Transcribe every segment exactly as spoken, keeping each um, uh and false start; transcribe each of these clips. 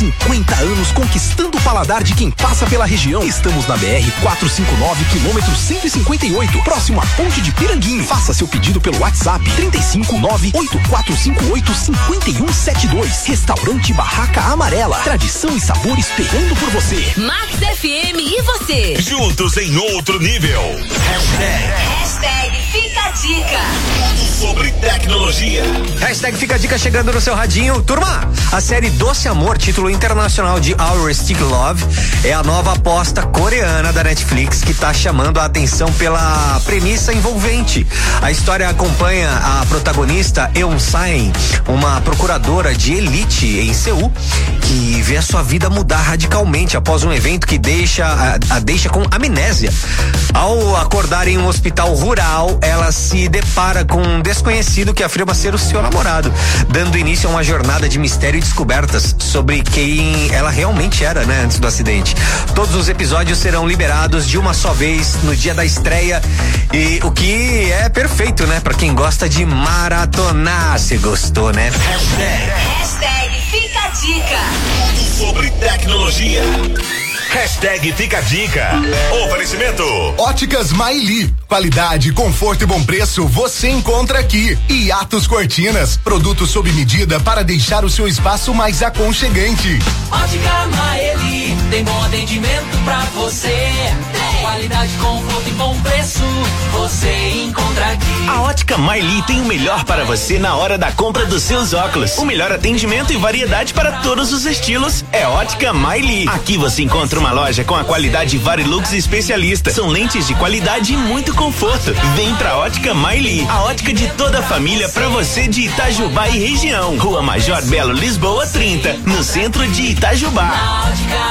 cinquenta anos conquistando o paladar de quem passa pela região. Estamos na B R quatrocentos e cinquenta e nove, quilômetro cento e cinquenta e oito, próximo à Ponte de Piranguinho. Faça seu pedido pelo WhatsApp trinta e cinco, nove oito quatro cinco oito, cinco um sete dois. Restaurante Barraca Amarela. Tradição e sabor esperando por você. Max F M e você. Juntos em outro nível. Hashtag. Hashtag Fica a Dica. Sobre tecnologia. Hashtag Fica a Dica chegando no seu radinho. Turma, a série Doce Amor, título internacional de Our Stick Love, é a nova aposta coreana da Netflix que tá chamando a atenção pela premissa envolvente. A história acompanha a protagonista Eun Saen, uma procuradora de elite em Seul, que vê a sua vida mudar radicalmente após um evento que deixa a, a deixa com amnésia. Ao acordar em um hospital rural, ela se depara com um desconhecido que afirma ser o seu namorado, dando início a uma jornada de mistério e descobertas sobre quem ela realmente era, né, antes do acidente. Todos os episódios serão liberados de uma só vez no dia da estreia, e o que é perfeito, né, pra quem gosta de maratonar. Você gostou, né? Hashtag. Hashtag Fica a Dica. Sobre tecnologia. Hashtag Fica a Dica. Oferecimento Óticas Maili. Qualidade, conforto e bom preço você encontra aqui. E Atos Cortinas, produtos sob medida para deixar o seu espaço mais aconchegante. Ótica Maili, tem bom atendimento pra você. Qualidade, conforto e bom preço você encontra aqui. A Ótica Maili tem o melhor para você na hora da compra dos seus óculos. O melhor atendimento e variedade para todos os estilos é Ótica Maili. Aqui você encontra uma loja com a qualidade Varilux especialista. São lentes de qualidade e muito conforto. Vem pra Ótica Maili, a ótica de toda a família pra você de Itajubá e região. Rua Major Belo, Lisboa trinta, no centro de Itajubá.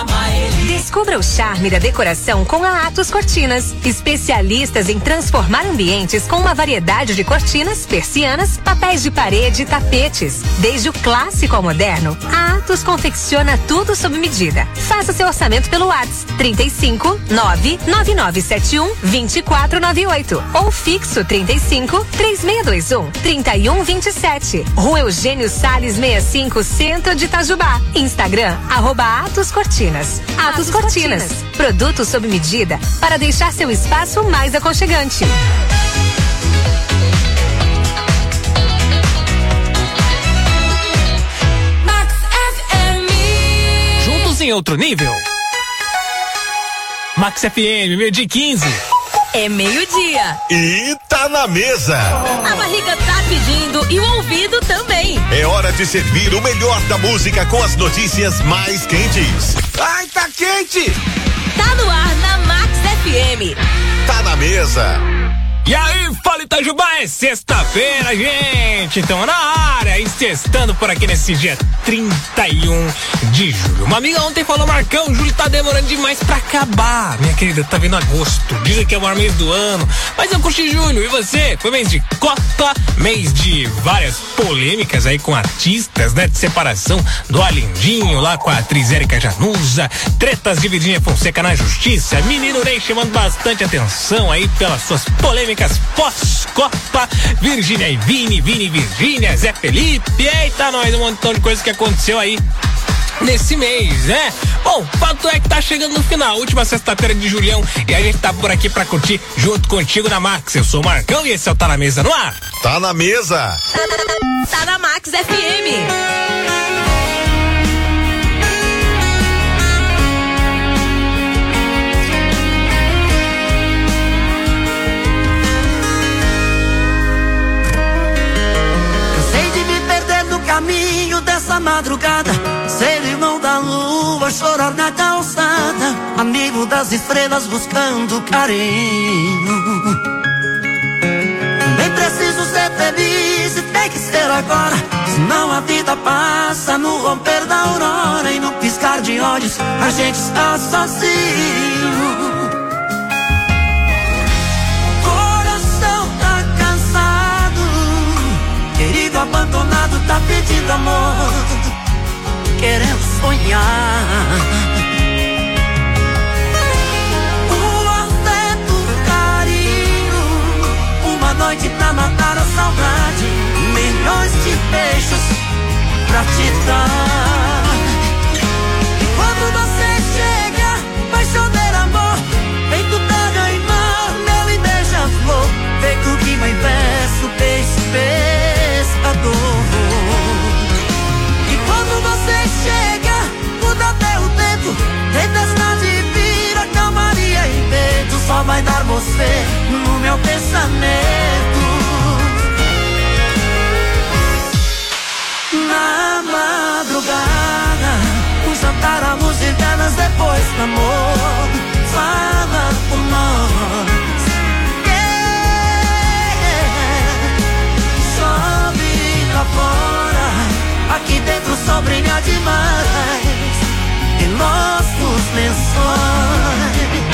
Descubra o charme da decoração com a Atos Cortinas. Especialistas em transformar ambientes com uma variedade de cortinas, persianas, papéis de parede e tapetes. Desde o clássico ao moderno, a Atos confecciona tudo sob medida. Faça seu orçamento pelo WhatsApp trinta e cinco, nove nove nove sete um, dois quatro nove oito ou fixo trinta e cinco, três seis dois um, trinta e um vinte e sete. Rua Eugênio Salles sessenta e cinco, centro de Itajubá. Instagram, arroba Atos Cortinas. Atos Cortinas, produtos sob medida para deixar seu espaço mais aconchegante. Max F M. Juntos em outro nível. Max F M, meio dia quinze. É meio-dia. E tá na mesa. A barriga tá pedindo e o ouvido também. É hora de servir o melhor da música com as notícias mais quentes. Ai, tá quente! Tá no ar na Max F M. Tá na mesa. E aí, fala Itajubá, é sexta-feira, gente! Então na área, e sextando por aqui nesse dia trinta e um de julho. Uma amiga ontem falou, Marcão, julho tá demorando demais pra acabar. Minha querida, tá vindo agosto, dizem que é o maior mês do ano, mas eu curti julho, e você? Foi mês de Copa, mês de várias polêmicas aí com artistas, né? De separação do Alindinho lá com a atriz Érica Januza, tretas de Virgínia Fonseca na justiça, Menino Ney chamando bastante atenção aí pelas suas polêmicas pós-Copa, Virgínia e Vini, Vini e Virgínia, Zé Felipe, eita nós, um montão de coisas que aconteceu aí nesse mês, né? Bom, fato é que tá chegando no final, última sexta-feira de Julião, e a gente tá por aqui pra curtir junto contigo na Max. Eu sou o Marcão e esse é o Tá na Mesa no ar. Tá na mesa. Tá na Max F M. Caminho dessa madrugada, ser irmão da lua, chorar na calçada, amigo das estrelas buscando carinho. Também preciso ser feliz e tem que ser agora, senão a vida passa no romper da aurora e no piscar de olhos a gente está sozinho. Coração tá cansado, querido abandonado tá pedindo amor, querendo sonhar. O afeto, o carinho, uma noite pra matar a saudade, milhões de beijos pra te dar. meu pensamento. Na madrugada, um jantar à luz de velas depois do amor. Fala por nós, yeah. Chove lá fora, aqui dentro só brilha demais em nossos lençóis.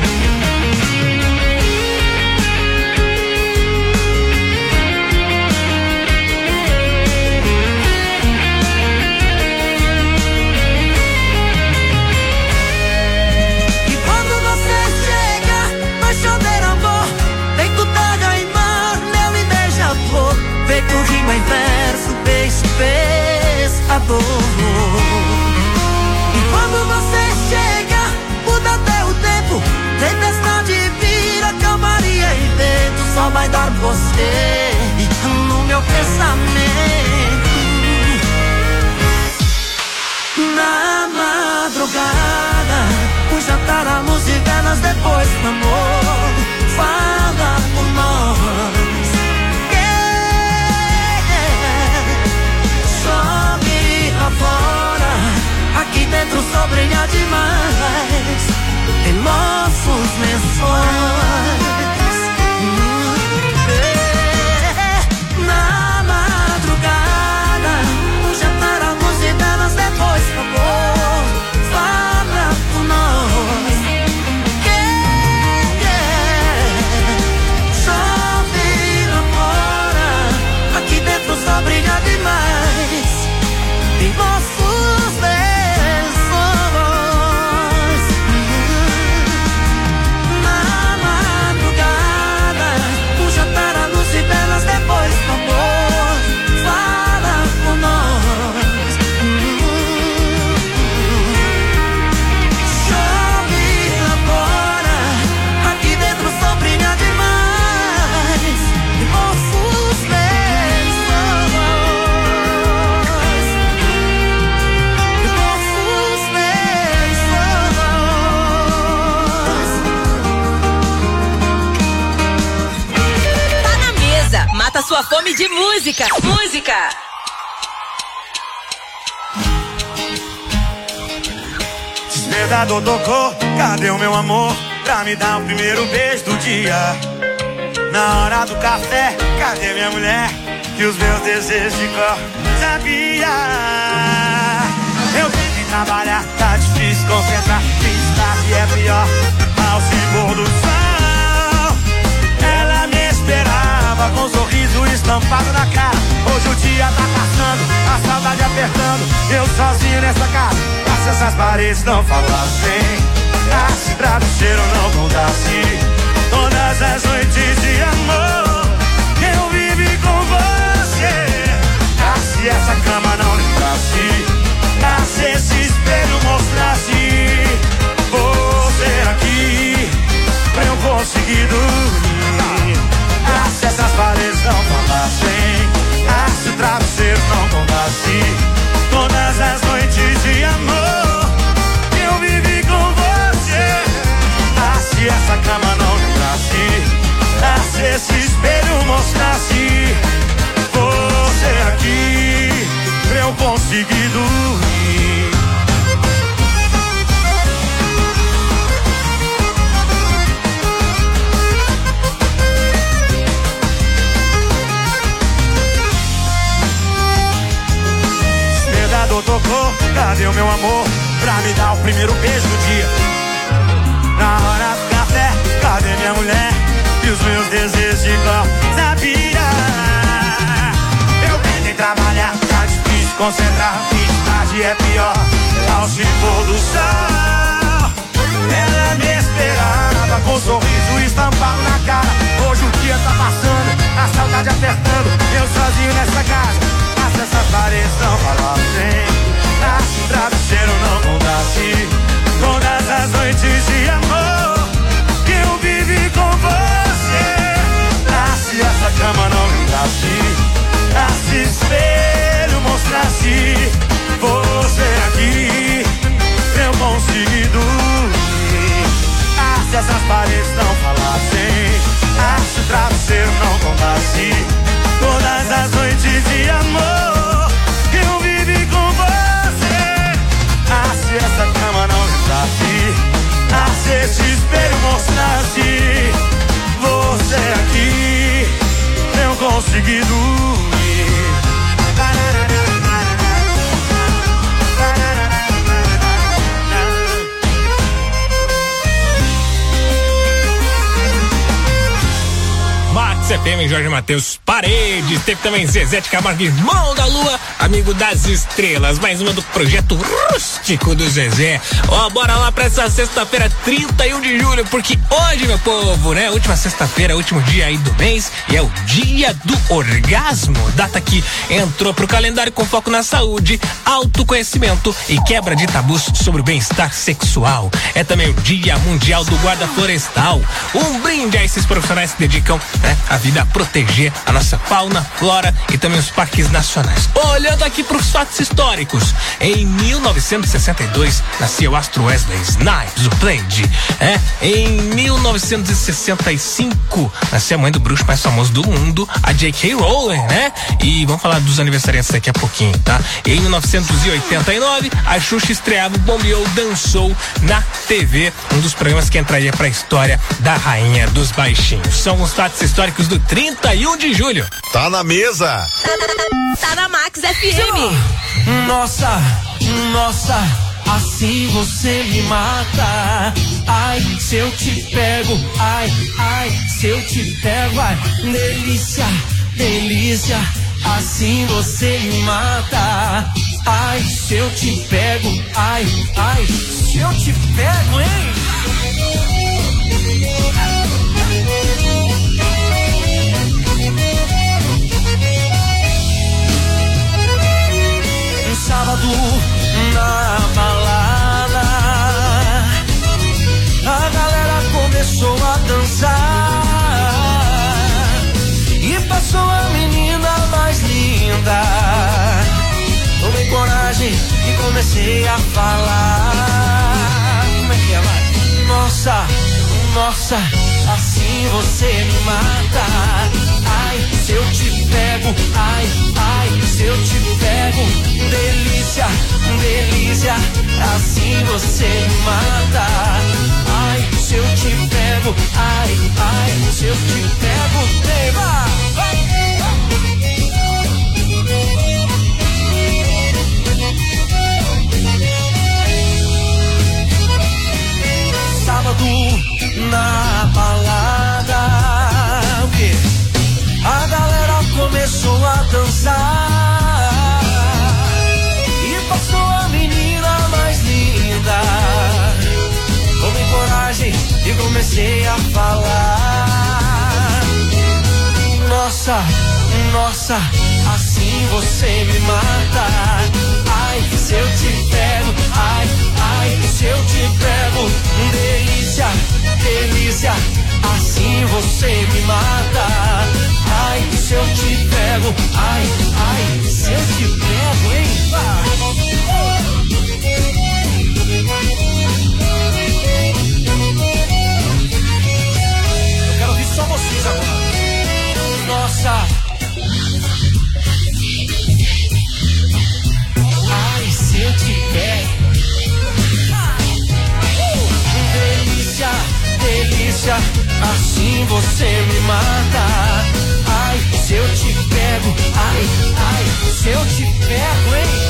Feito rima em verso, beijo pescador. E quando você chega, muda até o tempo. Tempestade vira calmaria e vento. Só vai dar você no meu pensamento. Na madrugada, o jantar à luz de velas depois do amor. Fala por nós. Fora, aqui dentro só brilha demais em nossos lençóis. É, na madrugada, um jantar à luz de velas depois do amor. Fala por nós, yeah, yeah. Chove lá fora, aqui dentro só brilha demais em nossos lençóis. Na madrugada, um jantar à luz de velas depois do amor. Fala por nós. Chove lá fora, aqui dentro só brilha demais em nossos lençóis. Mata sua fome de música. Música. Despertador tocou, cadê o meu amor? Pra me dar o primeiro beijo do dia. Na hora do café, cadê minha mulher? Que os meus desejos de cor sabia. Eu tenho que trabalhar, tá difícil concentrar. Fiz tarde é pior, ao se pôr do sol. Ela me esperava com um sorriso estampado na cara. Hoje o dia tá passando, a saudade apertando. Eu sozinho nessa casa, se essas paredes não falassem, ah, se travesseiro não contasse todas as noites de amor que eu vivi com você. Ah, se essa cama não lembrasse, ah, se esse espelho mostrasse você aqui pra eu conseguir dormir. Ah, se essas paredes não falassem, ah, se o travesseiro não contasse todas as noites de amor que eu vivi com você. Ah, se essa cama não lembrasse, ah, se esse espelho mostrasse você aqui pra eu conseguir dormir. Despertador tocou, cadê o meu amor? Pra me dar o primeiro beijo do dia. Na hora do café, cadê minha mulher? E os meus desejos de cor sabia. Eu tentei trabalhar, tá difícil concentrar. Fiz tarde é pior, ao se pôr do sol. Ela me esperava com um sorriso estampado na cara. Hoje o dia tá passando, a saudade apertando. Eu sozinho nessa casa, mas essas paredes não falassem, ah, se o travesseiro não contasse todas as noites de amor que eu vivi com você. Ah, se essa cama não lembrasse, ah, se espelho mostrasse você aqui pra eu conseguir dormir. Ah, se essas paredes não falassem, ah, se o M, Jorge Matheus Paredes. Teve também Zezé de Camargo, irmão da Lua, amigo das estrelas. Mais uma do projeto rústico do Zezé. Ó, bora lá pra essa sexta-feira, trinta e um de julho, porque hoje, meu povo, né? Última sexta-feira, último dia aí do mês, e é o dia do orgasmo. Data que entrou pro calendário com foco na saúde, autoconhecimento e quebra de tabus sobre o bem-estar sexual. É também o Dia Mundial do Guarda Florestal. Um brinde a esses profissionais que dedicam, né, a vida a proteger a nossa fauna, flora e também os parques nacionais. Olhando aqui para os fatos históricos, em mil novecentos e sessenta e dois nascia o astro Wesley Snipes, o Blade. É, em mil novecentos e sessenta e cinco nascia a mãe do bruxo mais famoso do mundo, a J K. Rowling, né? E vamos falar dos aniversariantes daqui a pouquinho, tá? Em mil novecentos e oitenta e nove, a Xuxa estreava o Bombeou Dançou na T V, um dos programas que entraria pra história da rainha dos baixinhos. São os fatos históricos do trinta e um de julho. Tá na mesa. Tá na Max F M. Nossa, nossa, assim você me mata. Ai, se eu te pego, ai, ai, se eu te pego, ai, delícia, delícia, assim você me mata. Ai, se eu te pego, ai, ai, se eu te pego, hein? Um sábado na balada, a galera começou a dançar e passou a menina mais linda. Tomei coragem e comecei a falar. Como é que é, vai? Nossa, nossa, assim você me mata. Ai, se eu te pego, ai, ai, se eu te pego, delícia, delícia, assim você me mata. Ai, se eu te pego, ai, ai, se eu te pego, vem, vai, vai. Sábado na balada, o quê? A galera começou a dançar e passou a menina mais linda. Tomei coragem e comecei a falar. Nossa, nossa, assim você me mata. Ai, se eu te pego, ai, ai, se eu te pego, delícia, delícia, assim você me mata. Ai, se eu te pego, ai, ai, se eu te pego, hein? Eu quero ouvir só vocês agora. Nossa. Ai, se eu te pego. Delícia, delícia, assim você me mata. Ai, se eu te pego, ai, ai, se eu te pego, hein?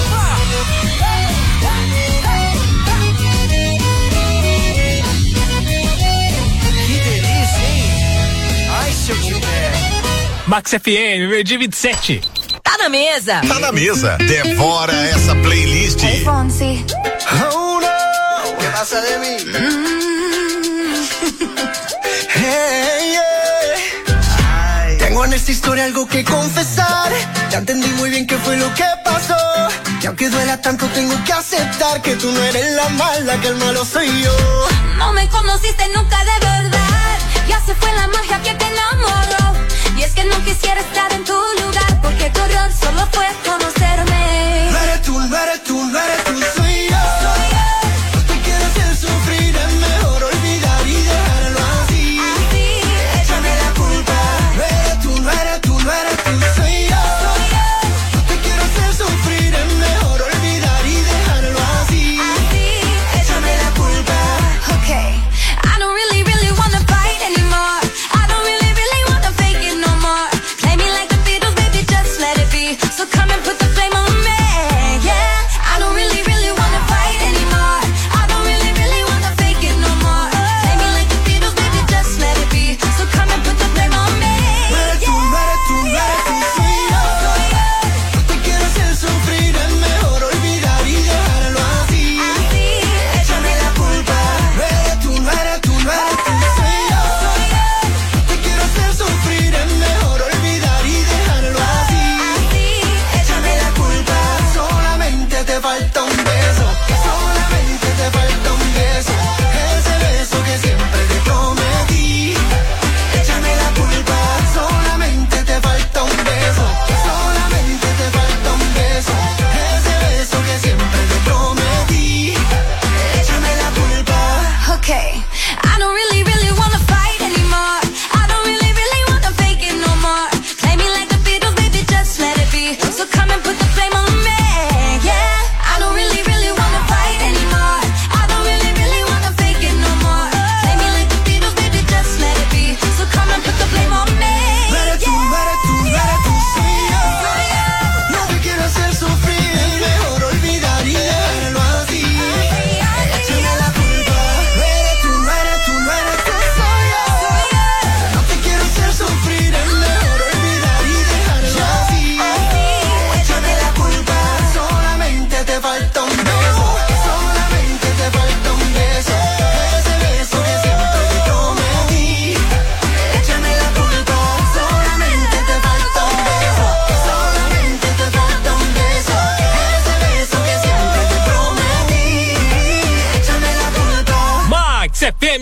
Que delícia, hein? Ai, se eu te pego. Max F M, meio dia vinte e sete. Tá na mesa. Tá na mesa. Devora essa playlist. Hey, Fonsi. Oh no, ¿qué pasa de mí? Hey, yeah. Ay. Tengo en esta historia algo que confesar. Ya entendí muy bien qué fue lo que pasó. Y aunque duela tanto tengo que aceptar que tú no eres la mala, que el malo soy yo. No me conociste nunca de verdad. Ya se fue la magia que te enamoró. Y es que no quisiera estar en tu lugar, porque tu error solo fue conocerme. No eres tú, no eres tú, no eres tú, soy yo. Soy yo. No te quiero hacer sufrir, es mejor olvidar y dejarlo así. Así, échame la culpa. No eres tú, no eres tú, no eres tú, soy yo. Soy yo. No te quiero hacer sufrir, es mejor olvidar y dejarlo así. Así, échame la culpa. Okay, I don't really, really wanna fight anymore. I don't really, really wanna fake it no more. Play me like the Beatles, baby, just let it be. So come and put the flame on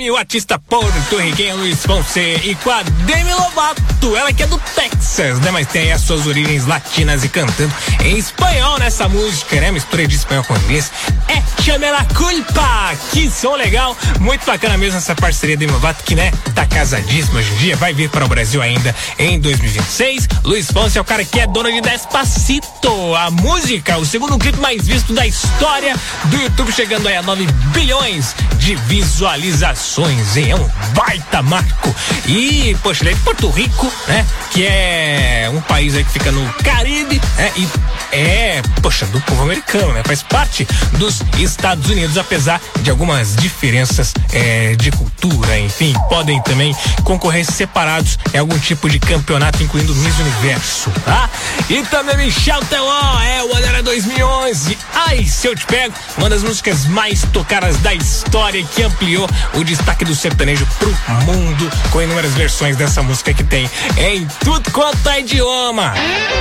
M, o artista porto-riquenho Luiz Fonse e com a Demi Lovato, ela que é do Texas, né? Mas tem as suas origens latinas e cantando em espanhol nessa música, né? Mistura de espanhol com inglês. É Chame la Culpa, que som legal, muito bacana mesmo essa parceria Demi Lovato, que, né, tá casadíssima hoje em dia, vai vir para o Brasil ainda em dois mil e vinte e seis. Luiz Fonse é o cara que é dono de Despacito, a música, o segundo clipe mais visto da história do YouTube, chegando aí a nove bilhões de visualizações, hein? É um baita marco. E, poxa, ele é de Porto Rico, né? Que é um país aí que fica no Caribe, né? E é, poxa, do povo americano, né? Faz parte dos Estados Unidos, apesar de algumas diferenças é, de cultura, enfim, podem também concorrer separados em algum tipo de campeonato, incluindo Miss Universo, tá? E também Michel Teló, é o ano era dois mil e onze. Ai, se eu te pego, uma das músicas mais tocadas da história, que ampliou o destaque do sertanejo pro mundo, com inúmeras versões dessa música que tem em tudo quanto é idioma.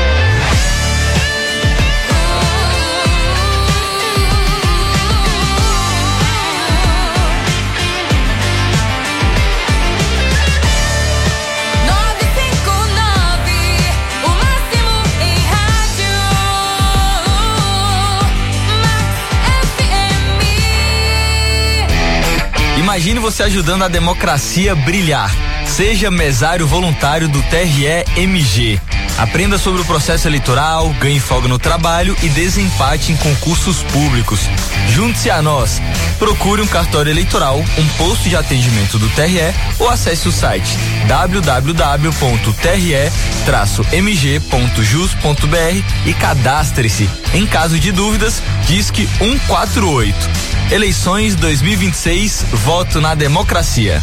Imagine você ajudando a democracia a brilhar. Seja mesário voluntário do T R E M G. Aprenda sobre o processo eleitoral, ganhe folga no trabalho e desempate em concursos públicos. Junte-se a nós. Procure um cartório eleitoral, um posto de atendimento do T R E ou acesse o site w w w ponto t r e traço m g ponto jus ponto b r e cadastre-se. Em caso de dúvidas, disque um quatro oito. Eleições dois mil e vinte e seis, voto na democracia.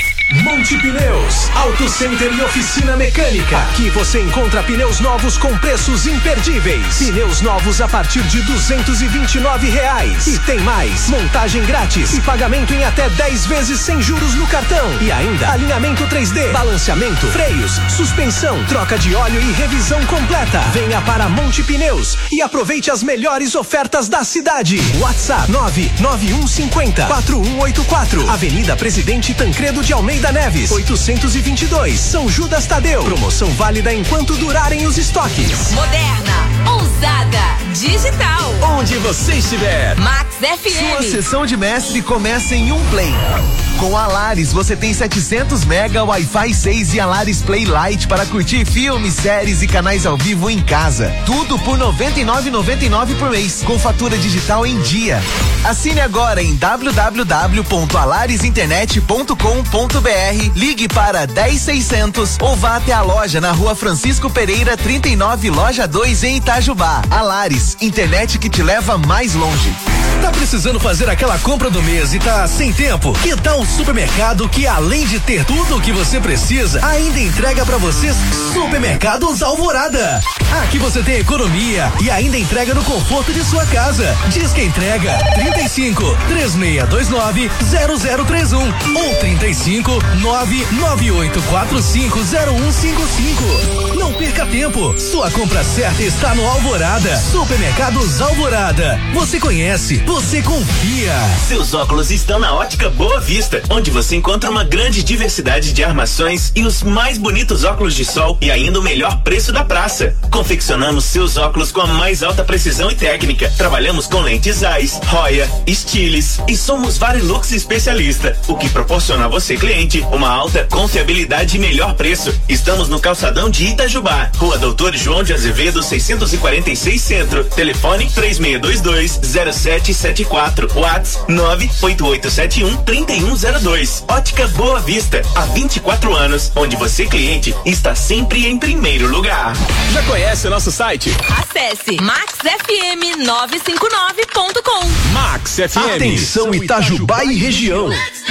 Monte Pneus, Auto Center e oficina mecânica. Aqui você encontra pneus novos com preços imperdíveis. Pneus novos a partir de duzentos e vinte e nove reais. E tem mais, montagem grátis e pagamento em até dez vezes sem juros no cartão. E ainda alinhamento três D, balanceamento, freios, suspensão, troca de óleo e revisão completa. Venha para Monte Pneus e aproveite as melhores ofertas da cidade. WhatsApp nove nove um cinco zero quatro um oito quatro. Avenida Presidente Tancredo de Almeida da Neves, oitocentos e vinte e dois, São Judas Tadeu. Promoção válida enquanto durarem os estoques. Moderna, ousada, digital. Onde você estiver. Max F M. Sua sessão de mestre começa em um play. Com a Lares você tem setecentos mega Wi-Fi seis e a Lares Play Lite para curtir filmes, séries e canais ao vivo em casa. Tudo por noventa e nove reais e noventa e nove centavos por mês, com fatura digital em dia. Assine agora em w w w ponto alares internet ponto com ponto b r, ligue para dez seiscentos ou vá até a loja na Rua Francisco Pereira trinta e nove, loja dois em Itajubá. Alares, internet que te leva mais longe. Tá precisando fazer aquela compra do mês e tá sem tempo? Que tal um supermercado que, além de ter tudo o que você precisa, ainda entrega pra vocês? Supermercados Alvorada. Aqui você tem economia e ainda entrega no conforto de sua casa. Diz que entrega trinta e cinco, três seis dois nove, zero zero três um ou trinta e cinco, nove nove oito quatro cinco zero um cinco cinco. Não perca tempo. Sua compra certa está no Alvorada. Supermercados Alvorada. Você conhece, você confia. Seus óculos estão na Ótica Boa Vista, onde você encontra uma grande diversidade de armações e os mais bonitos óculos de sol e ainda o melhor preço da praça. Confeccionamos seus óculos com a mais alta precisão e técnica. Trabalhamos com lentes Zeiss, Roya, Stiles e somos Varilux especialista, o que proporciona a você, cliente, uma alta confiabilidade e melhor preço. Estamos no calçadão de Itajubá, Rua Doutor João de Azevedo seiscentos e quarenta e seis Centro. Telefone três seis dois dois, zero sete sete quatro. WhatsApp nove oito oito sete um, três um zero dois. Ótica Boa Vista, há vinte e quatro anos, onde você, cliente, está sempre em primeiro lugar. Já conhece o nosso site? Acesse max f m nove cinco nove ponto com. Max F M. Atenção Itajubá e região.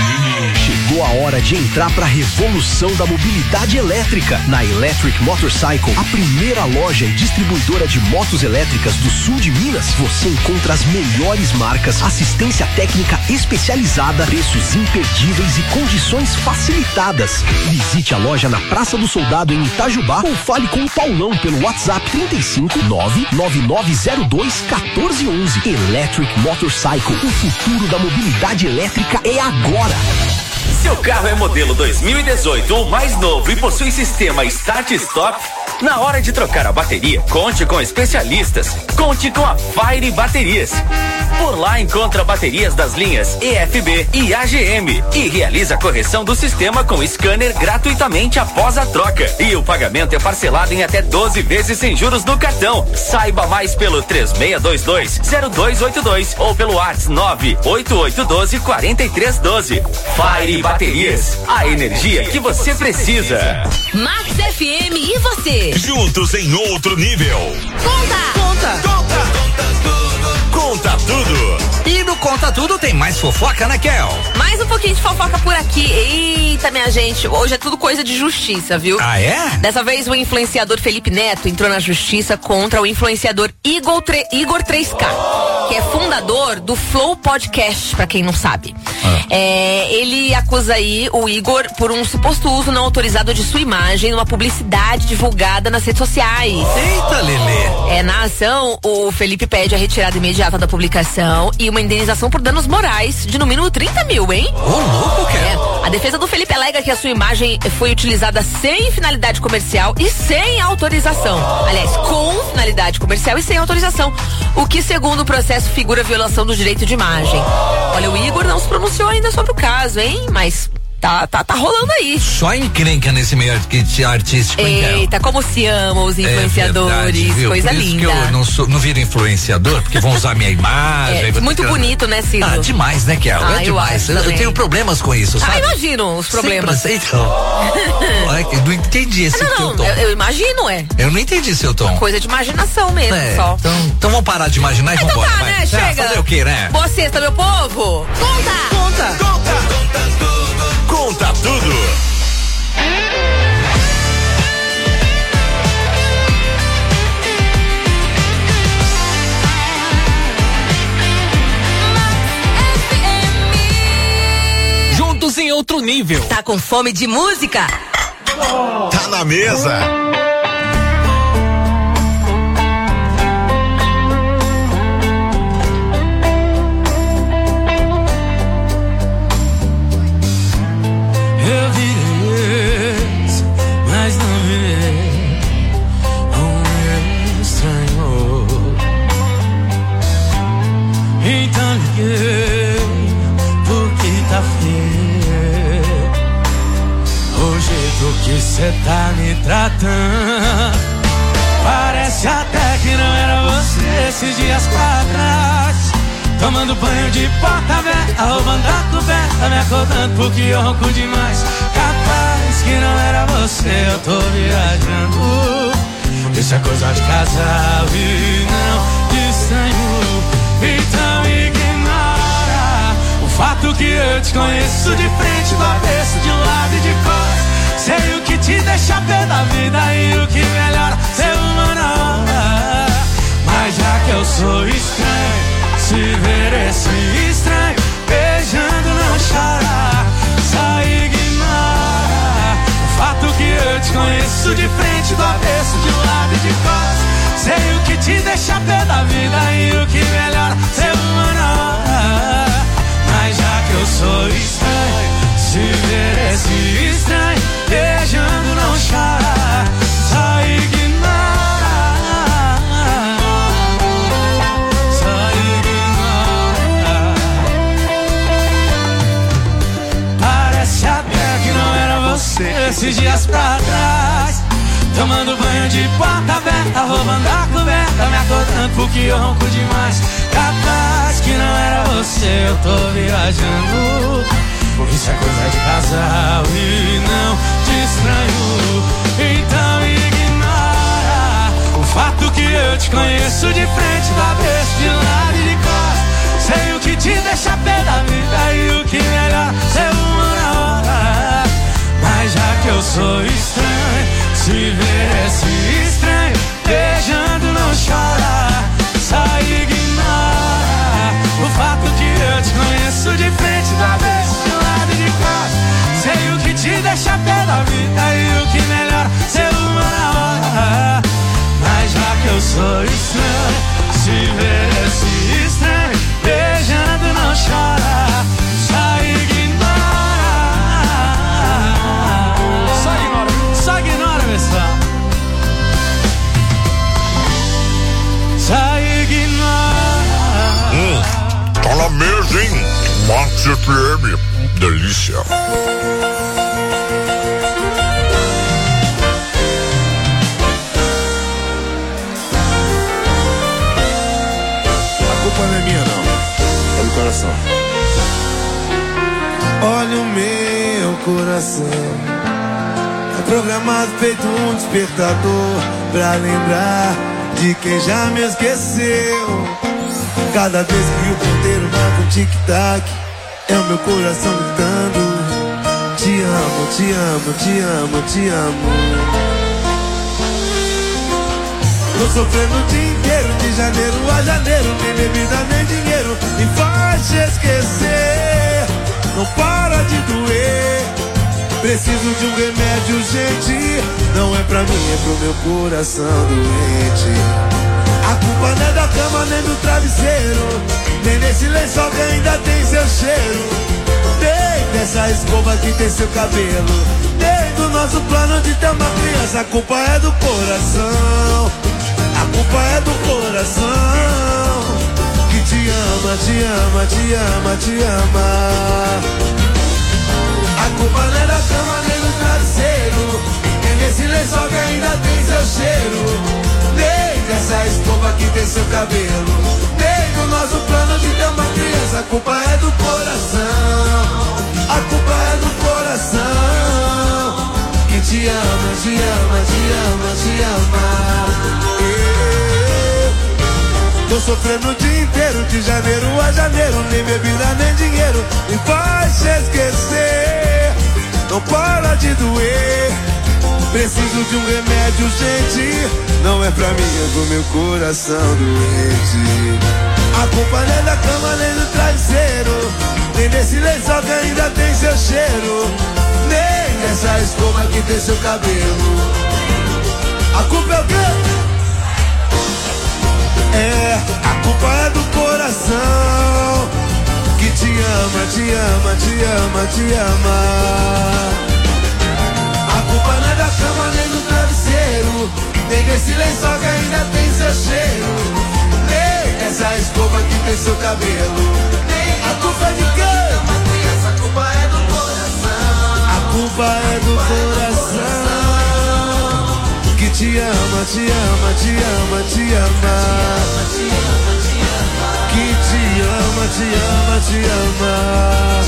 Chegou a hora de entrar para a revolução da mobilidade elétrica. Na Electric Motorcycle, a primeira loja e distribuidora de motos elétricas do sul de Minas, você encontra as melhores marcas, assistência técnica especializada, preços imperdíveis e condições facilitadas. Visite a loja na Praça do Soldado em Itajubá ou fale com o Paulão pelo WhatsApp trinta e cinco, nove nove nove zero dois, um quatro um um. Electric Motorcycle, o futuro da mobilidade elétrica é agora. Seu carro é modelo dois mil e dezoito ou mais novo e possui sistema Start Stop? Na hora de trocar a bateria, conte com especialistas. Conte com a Fire Baterias. Por lá encontra baterias das linhas E F B e A G M e realiza a correção do sistema com scanner gratuitamente após a troca. E o pagamento é parcelado em até doze vezes sem juros no cartão. Saiba mais pelo três seis dois dois, zero dois oito dois ou pelo WhatsApp nove oito oito um dois, quatro três um dois. Fire Baterias, a energia que você precisa. Max F M e você? Juntos em outro nível. Conta! Conta! Conta! Conta tudo! E no Conta Tudo tem mais fofoca, né, Kel? Mais um pouquinho de fofoca por aqui. Eita, minha gente, hoje é tudo coisa de justiça, viu? Ah, é? Dessa vez o influenciador Felipe Neto entrou na justiça contra o influenciador Igor, Igor três K, que é fundador do Flow Podcast, pra quem não sabe. Ah. É, ele acusa aí o Igor por um suposto uso não autorizado de sua imagem numa publicidade divulgada nas redes sociais. Eita, Lelê! É, na ação, o Felipe pede a retirada imediata da publicação e uma indenização por danos morais de no mínimo trinta mil, hein? Ô, louco, cara! É, a defesa do Felipe alega que a sua imagem foi utilizada sem finalidade comercial e sem autorização. Aliás, com finalidade comercial e sem autorização. O que, segundo o processo, figura violação do direito de imagem. Olha, o Igor não se pronunciou ainda sobre o caso, hein? Mas tá, tá, tá rolando aí. Só encrenca nesse meio artístico. Eita, como se amam os influenciadores. É verdade, coisa Por isso linda. Que eu não, sou, não viro influenciador, porque vão usar minha imagem. É, muito bonito, né, Ciro? Ah, demais, né, Kel? Ah, é demais. Eu, eu, eu tenho problemas com isso, sabe? Ah, imagino os problemas. Sempre, então. Não entendi esse não, teu não, tom. Eu, eu imagino, é. Eu não entendi seu tom. Coisa de imaginação mesmo, é, só. Então, então vamos parar de imaginar e então vambora. Tá, vai. né? Chega. Ah, fazer o quê, né? Boa sexta, meu povo. Conta! Conta! Conta! Conta tudo! Conta tudo! Juntos em outro nível. Tá com fome de música? Tá na mesa. Eu vi isso, mas não vi um estranho. Então liguei, porque tá feio o jeito que cê tá me tratando. Parece até que não era você esses dias pra trás. Tomando banho de porta aberta, roubando a coberta, me acordando porque eu ronco demais. Capaz que não era você, eu tô viajando. Isso é coisa de casal e não de estranho. Então ignora o fato que eu te conheço de frente, do avesso, de um lado e de costas. Sei o que te deixa pé da vida e o que melhora ser uma na hora. Mas já que eu sou estranho, se ver esse estranho beijando não chora. Só ignora o fato que eu te conheço de frente, do avesso, de um lado e de costas. Sei o que te deixa pé da vida e o que melhora ser uma na hora. Mas já que eu sou estranho, se ver esse estranho beijando não chora. Só ignora. Esses dias pra trás, tomando banho de porta aberta, roubando a coberta, me acordando porque eu ronco demais. Capaz que não era você, eu tô viajando. Isso é coisa de casal e não de estranho. Então ignora o fato que eu te conheço de frente, do avesso, de lado e de costas. Sei o que te deixa pé da vida e o que melhor ser uma na hora. Mas já que eu sou estranho, se ver esse estranho beijando não chora. Só ignora o fato que eu te conheço de frente, do avesso, de lado e de costas. Sei o que te deixa pé da vida e o que melhor ser uma na hora. Mas já que eu sou estranho, se ver esse estranho beijando não chora. Só ignora P M, delícia. A culpa não é minha não, é do coração. Olha o meu coração, é programado feito um despertador pra lembrar de quem já me esqueceu. Cada vez que o ponteiro marca um tic-tac, é o meu coração gritando: te amo, te amo, te amo, te amo. Tô sofrendo o dia inteiro, de janeiro a janeiro, nem bebida nem dinheiro me faz te esquecer. Não para de doer, preciso de um remédio urgente. Não é pra mim, é pro meu coração doente. A culpa não é da cama nem do travesseiro, nem desse lençol que ainda tem seu cheiro, nem dessa escova que tem seu cabelo, nem do nosso plano de ter uma criança. A culpa é do coração, a culpa é do coração, que te ama, te ama, te ama, te ama. A culpa não é da cama nem do travesseiro, nem desse lençol que ainda tem seu cheiro, nem dessa escova que tem seu cabelo, nem do nosso plano de ter uma criança. A culpa é do coração, a culpa é do coração, que te ama, te ama, te ama, te ama. Eu tô sofrendo o dia inteiro, de janeiro a janeiro, nem bebida nem dinheiro me faz te esquecer. Não para de doer, preciso de um remédio urgente. Não é pra mim, é pro meu coração doente. A culpa não é da cama nem do travesseiro, nem desse lençol que ainda tem seu cheiro, nem dessa escova que tem seu cabelo. A culpa é o quê? É, a culpa é do coração, que te ama, te ama, te ama, te ama. A culpa não é da cama nem do travesseiro, nem desse lençol que ainda tem seu cheiro, nem dessa escova que tem seu cabelo. A culpa é de quem? A culpa é do coração, a culpa é do coração, que te ama, te ama, te ama, te ama. Que te ama, te ama, te ama.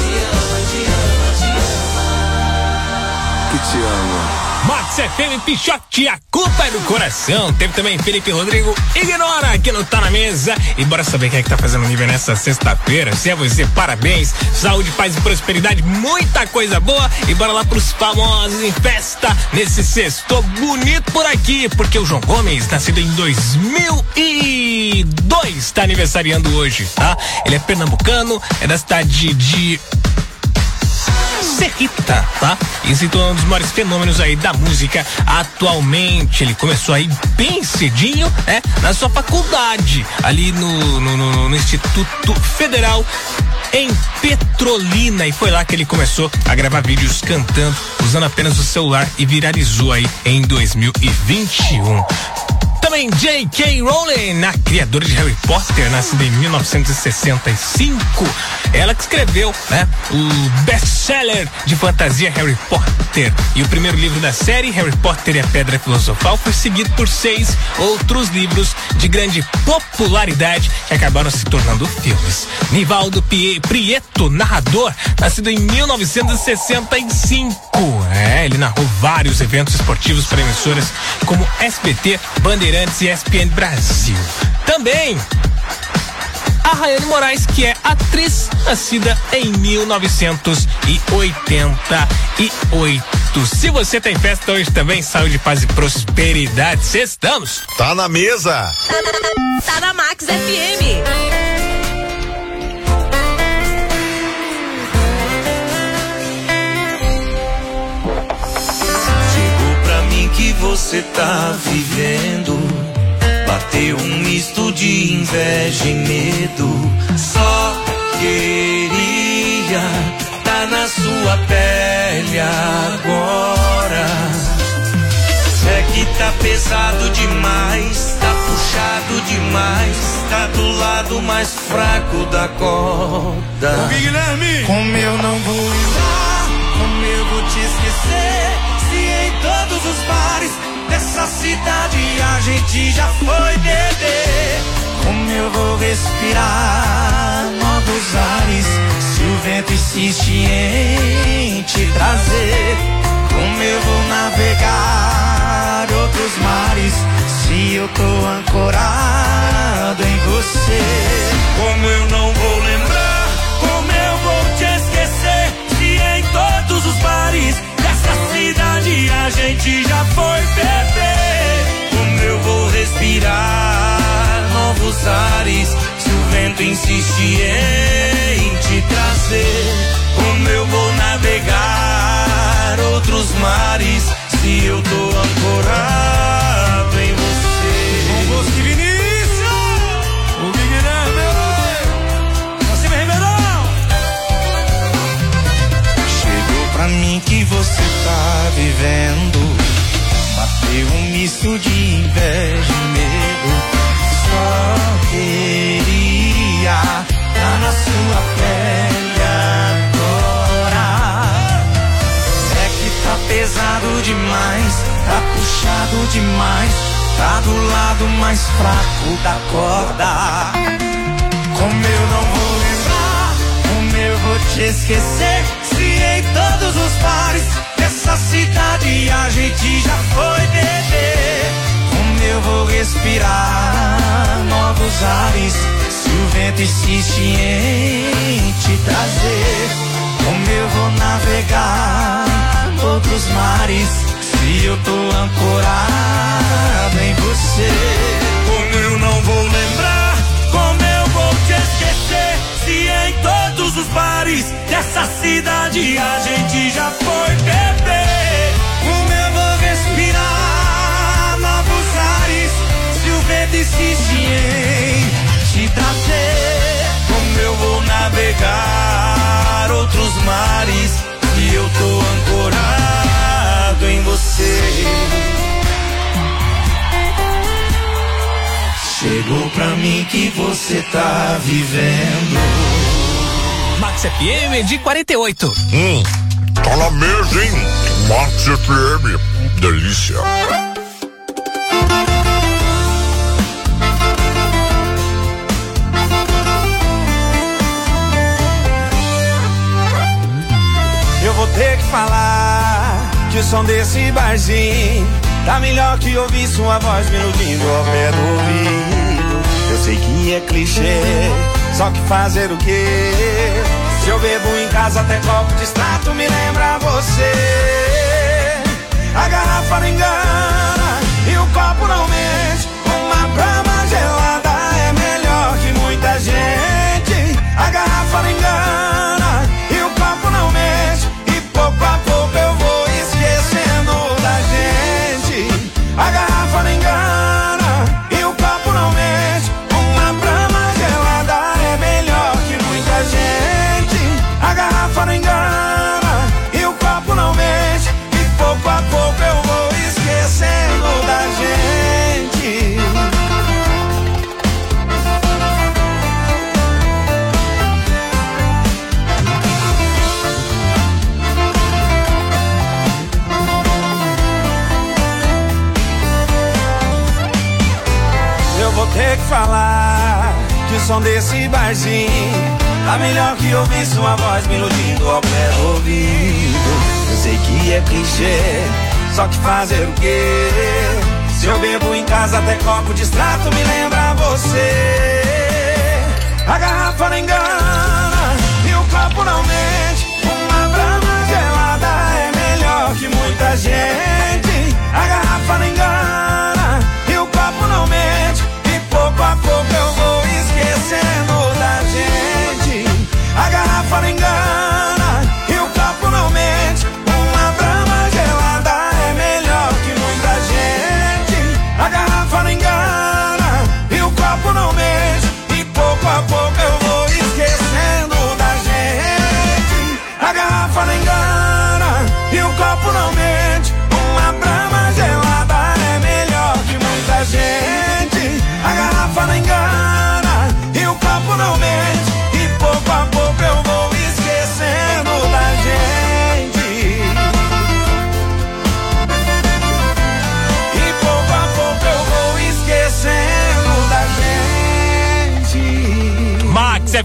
Que te ama. Max F M Pichote, a culpa é do coração. Teve também Felipe Rodrigo, Ignora, que não tá na mesa. E bora saber quem é que tá fazendo nível nessa sexta-feira. Se é você, parabéns. Saúde, paz e prosperidade, muita coisa boa. E bora lá pros famosos em festa nesse sexto bonito por aqui, porque o João Gomes, nascido em dois mil e dois, tá aniversariando hoje, tá? Ele é pernambucano, é da cidade de Serrita, tá? E se tornou um dos maiores fenômenos aí da música atualmente. Ele começou aí bem cedinho, né? Na sua faculdade, ali no, no, no, no Instituto Federal em Petrolina, e foi lá que ele começou a gravar vídeos cantando, usando apenas o celular, e viralizou aí em dois mil e vinte e um. Também J K. Rowling, a criadora de Harry Potter, nascida em mil novecentos e sessenta e cinco. Ela que escreveu, né, o best-seller de fantasia Harry Potter. E o primeiro livro da série, Harry Potter e a Pedra Filosofal, foi seguido por seis outros livros de grande popularidade que acabaram se tornando filmes. Nivaldo Prieto, narrador, nascido em mil novecentos e sessenta e cinco. É, ele narrou vários eventos esportivos para emissoras como S B T, Bandeirantes e E S P N Brasil. Também a Rayane Moraes, que é atriz, nascida em mil novecentos e oitenta e oito. Se você tem festa hoje também, saúde, paz e prosperidade. Estamos. Tá na mesa. Tá na Max F M. Que você tá vivendo, bateu um misto de inveja e medo. Só queria tá na sua pele agora. É que tá pesado demais, tá puxado demais, tá do lado mais fraco da corda. O Guilherme! Como eu não vou lembrar, como eu vou te esquecer, se em todos os bares dessa cidade a gente já foi beber. Como eu vou respirar novos ares, se o vento insiste em te trazer. Como eu vou navegar outros mares, se eu tô ancorado em você. Como eu não vou lembrar, como eu vou te esquecer, se em todos os bares dessa cidade a gente já foi beber. Como eu vou respirar novos ares, se o vento insiste em te trazer. Como eu vou navegar outros mares, se eu tô ancorado em você. João Bosco e Vinícius, o Guilherme, você vem, Ribeirão. Chegou pra mim que você tá vivendo, bateu um misto de inveja e medo. Só queria estar na sua pele agora. É que tá pesado demais, tá puxado demais, tá do lado mais fraco da corda. Como eu não vou lembrar, como eu vou te esquecer, se em todos os bares dessa cidade a gente já foi beber. Como eu vou respirar novos ares, se o vento insiste em te trazer. Como eu vou navegar outros mares, se eu tô ancorado em você. Como eu não vou lembrar, como eu vou te esquecer, se em todos os bares dessa cidade a gente já foi beber. Como eu vou respirar novos ares, se o vento insiste em te trazer. Como eu vou navegar outros mares, se eu tô ancorado em você. Chegou pra mim que você tá vivendo. Max F M de quarenta e oito. Hum, tá na mesa, hein? Max F M, delícia. Eu vou ter que falar que o som desse barzinho tá melhor que ouvir sua voz me iludindo ao pé do ouvido. Eu sei que é clichê, só que fazer o quê? Se eu bebo em casa até copo de extrato me lembra você. A garrafa não engana e o copo não mente. Uma brama gelada é melhor que muita gente. A garrafa não engana e o copo não mente. E pouco a pouco eu vou esquecendo da gente. A garrafa não engana e o copo não mente. Uma brama gelada é melhor que muita gente. A garrafa não engana e o copo não mente. E pouco a pouco eu vou esquecendo da gente. Eu vou ter que falar que o som desse barzinho tá melhor que ouvir sua voz me iludindo ao pé do ouvido. Eu sei que é clichê, só que fazer o quê? Se eu bebo em casa até copo de extrato me lembra você. A garrafa não engana e o copo não mente. Uma brama gelada é melhor que muita gente. A garrafa não engana e o copo não mente. E pouco a pouco eu vou esquecendo da gente. A garrafa não engana e o copo não mente. Uma brama gelada é melhor que muita gente. A garrafa não engana e o copo não mente. E pouco a pouco eu vou esquecendo da gente. A garrafa não engana e o copo não mente. Uma brama gelada é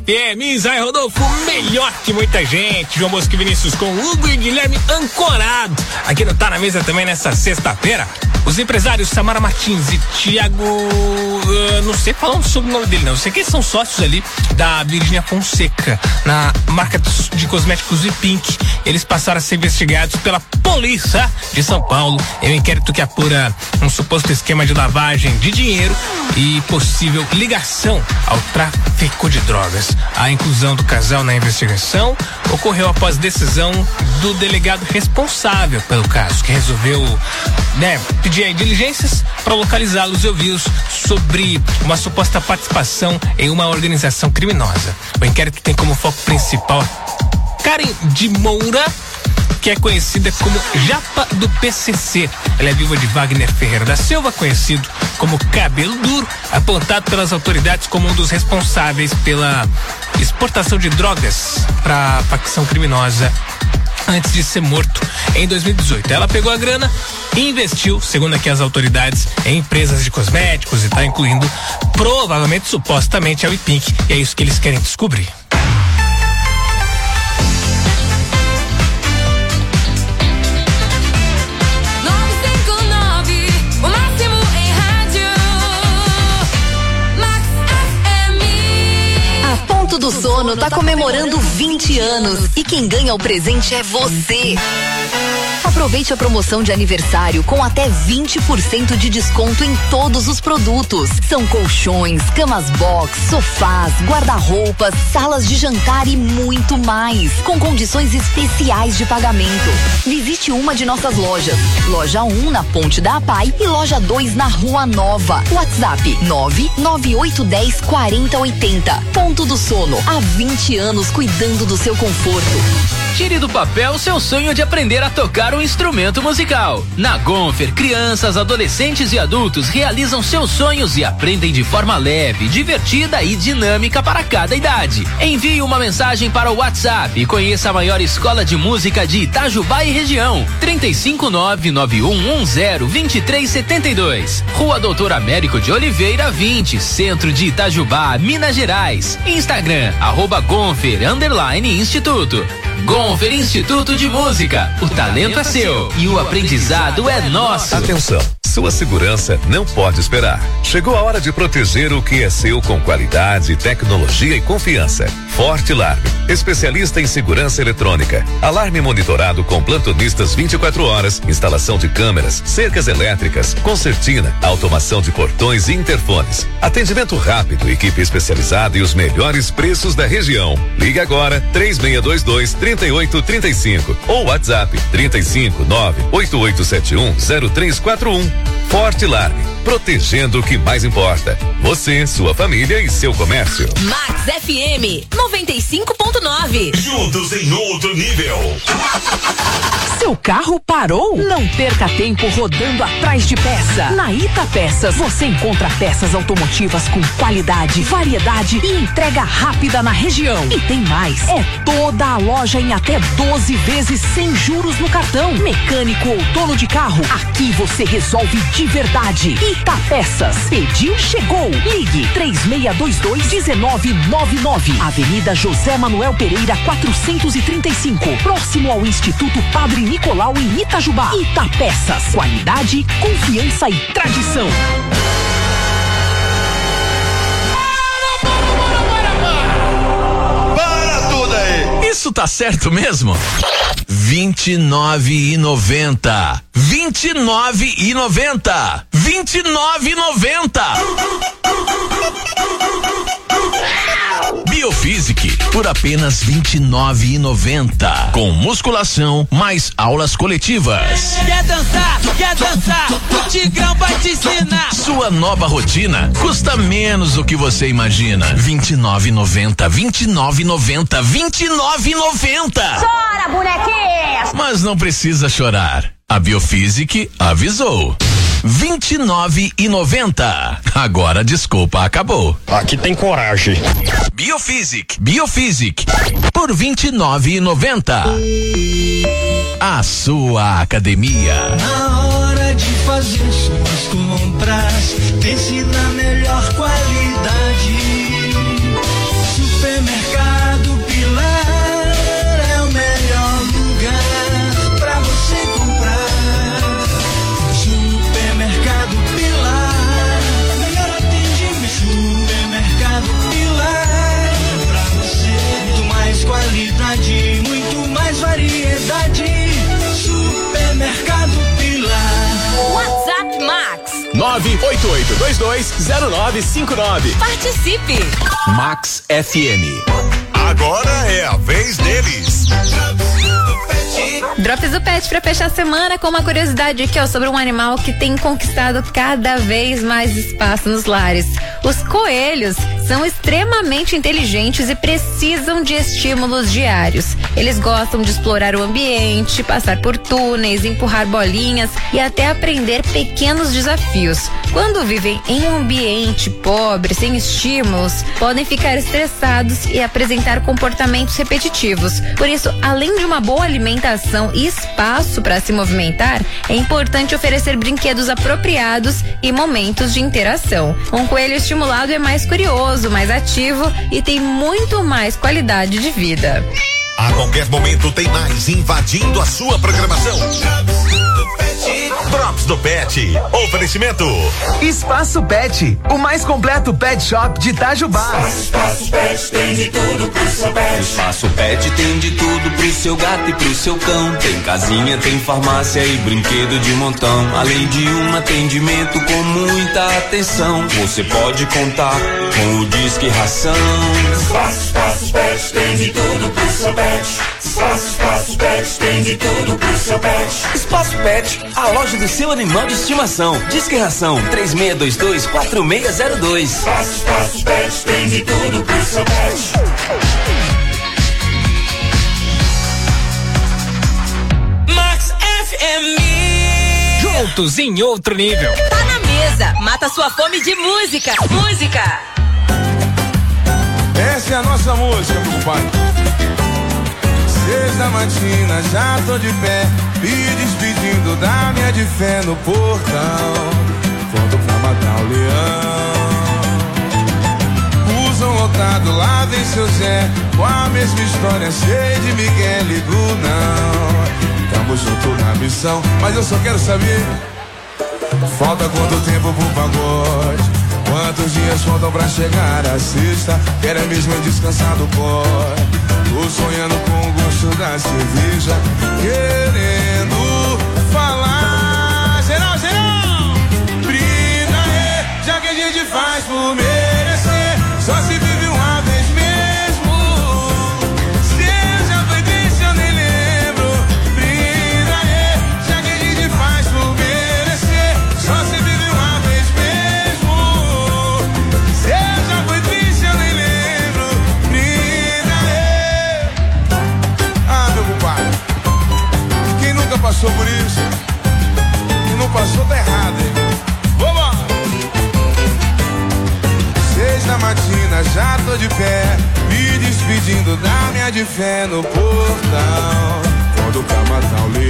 F M, Israel Rodolfo, melhor que muita gente. João Bosco e Vinícius com Hugo e Guilherme ancorado. Aqui no Tá Na Mesa também nessa sexta-feira. Os empresários Samara Martins e Tiago, uh, não sei falar sobre o nome dele não, eu sei que eles são sócios ali da Virgínia Fonseca, na marca de cosméticos Pink. Eles passaram a ser investigados pela polícia de São Paulo em um inquérito que apura um suposto esquema de lavagem de dinheiro e possível ligação ao tráfico de drogas. A inclusão do casal na investigação ocorreu após decisão do delegado responsável pelo caso, que resolveu, né, pedir aí diligências para localizá-los e ouvi-los sobre uma suposta participação em uma organização criminosa. O inquérito tem como foco principal Karen de Moura, que é conhecida como Japa do P C C. Ela é viúva de Wagner Ferreira da Silva, conhecido como Cabelo Duro, apontado pelas autoridades como um dos responsáveis pela exportação de drogas para a facção criminosa antes de ser morto em dois mil e dezoito. Ela pegou a grana e investiu, segundo aqui as autoridades, em empresas de cosméticos e está incluindo provavelmente, supostamente, a Pink. E é isso que eles querem descobrir. Do Sono tá comemorando vinte anos e quem ganha o presente é você. Aproveite a promoção de aniversário com até vinte por cento de desconto em todos os produtos. São colchões, camas box, sofás, guarda-roupas, salas de jantar e muito mais, com condições especiais de pagamento. Visite uma de nossas lojas. Loja um na Ponte da APAI e loja dois na Rua Nova. WhatsApp nove nove oito um zero quatro zero oito zero. Ponto do Sono, há vinte anos cuidando do seu conforto. Tire do papel seu sonho de aprender a tocar um instrumento musical. Na Gonfer, crianças, adolescentes e adultos realizam seus sonhos e aprendem de forma leve, divertida e dinâmica para cada idade. Envie uma mensagem para o WhatsApp e conheça a maior escola de música de Itajubá e região. trinta e cinco nove nove um um zero vinte e três setenta e dois. Rua Doutor Américo de Oliveira vinte, Centro de Itajubá, Minas Gerais. Instagram, arroba Gonfer, underline Instituto. Gonfer Instituto de Música. O talento é seu e o aprendizado é nosso. Atenção, sua segurança não pode esperar. Chegou a hora de proteger o que é seu com qualidade, tecnologia e confiança. Forte Alarme, especialista em segurança eletrônica. Alarme monitorado com plantonistas vinte e quatro horas, instalação de câmeras, cercas elétricas, concertina, automação de portões e interfones. Atendimento rápido, equipe especializada e os melhores preços da região. Ligue agora três seis dois dois, três oito três cinco ou WhatsApp trinta e cinco nove oito oito sete um zero três quatro um. Forte Alarme, protegendo o que mais importa. Você, sua família e seu comércio. Max F M noventa e cinco ponto nove. Juntos em outro nível. Seu carro parou? Não perca tempo rodando atrás de peça. Na Ita Peças você encontra peças automotivas com qualidade, variedade e entrega rápida na região. E tem mais, é toda a loja em até doze vezes sem juros no cartão. Mecânico ou dono de carro, aqui você resolve de verdade. Ita Peças, pediu, chegou. Ligue três seis dois dois um nove nove nove. Avenida José Manuel Pereira quatrocentos e trinta e cinco, próximo ao Instituto Padre Nicolau em Itajubá. Ita Peças, qualidade, confiança e tradição. Para tudo aí! Isso tá certo mesmo? vinte e nove e noventa. vinte e nove e noventa. vinte e nove e noventa. Biofísic por apenas vinte e nove e noventa. Com musculação mais aulas coletivas. Quer dançar? Quer dançar? O Tigrão vai te ensinar. Sua nova rotina custa menos do que você imagina. vinte e nove e noventa. vinte e nove e noventa. vinte e nove e noventa. Chora, bonequinha! Mas não precisa chorar. A Biofísic avisou. vinte e nove e noventa. Agora a desculpa acabou. Aqui tem coragem. Biofísic, Biofísic por vinte e nove e noventa. A sua academia. Na hora de fazer suas compras, pense na melhor qualidade. Supermercado nove oito oito dois dois zero nove cinco nove. Participe! Max F M. Agora é a vez deles. Drops do Pet pra fechar a semana com uma curiosidade aqui, ó, sobre um animal que tem conquistado cada vez mais espaço nos lares. Os coelhos são extremamente inteligentes e precisam de estímulos diários. Eles gostam de explorar o ambiente, passar por túneis, empurrar bolinhas e até aprender pequenos desafios. Quando vivem em um ambiente pobre, sem estímulos, podem ficar estressados e apresentar comportamentos repetitivos. Por isso, além de uma boa alimentação e espaço para se movimentar, é importante oferecer brinquedos apropriados e momentos de interação. Um coelho estimulado é mais curioso, mais ativo e tem muito mais qualidade de vida. A qualquer momento tem mais invadindo a sua programação. Drops do Pet. Oferecimento. Espaço Pet, o mais completo pet shop de Itajubá. Espaço Pet tem de tudo pro seu pet. Espaço Pet tem de tudo pro seu gato e pro seu cão. Tem casinha, tem farmácia e brinquedo de montão. Além de um atendimento com muita atenção. Você pode contar com o Disque Ração. Espaço, Espaço Pet tem de tudo pro seu pet. Espaço, Espaço Pet tem de tudo pro seu pet. Espaço Pet, a loja do seu animal de estimação. Disque Ração três seis dois dois quatro seis zero dois. Espaço, Espaço Pet tem de tudo pro seu pet. Max F M. Juntos em outro nível. Tá na mesa, mata sua fome de música. Música. Essa é a nossa música, meu pai. Seis da matina, já tô de pé, me despedindo da minha de fé no portão. Volto pra matar o leão. Usam lotado, lá vem seu Zé, com a mesma história, cheia de Miguel e não. Tamo junto na missão, mas eu só quero saber, falta quanto tempo pro pagode? Quantos dias faltam pra chegar a sexta? Quero é mesmo descansar do pó. Tô sonhando com o gosto da cerveja, querendo falar. Geral, geral! Brinda aí, já que a gente faz por merecer. Só se vive uma vez mesmo. Se já foi triste, eu nem lembro. Brinda aí, já que a gente faz por merecer. Só se vive uma vez mesmo. Se já foi triste, eu nem lembro. Brinda aí. Ah, meu compadre, quem nunca passou por isso? Quem não passou tá errado, hein? Vamos! Seis da matina, já tô de pé, me despedindo da minha de fé no portão. Quando pra matar o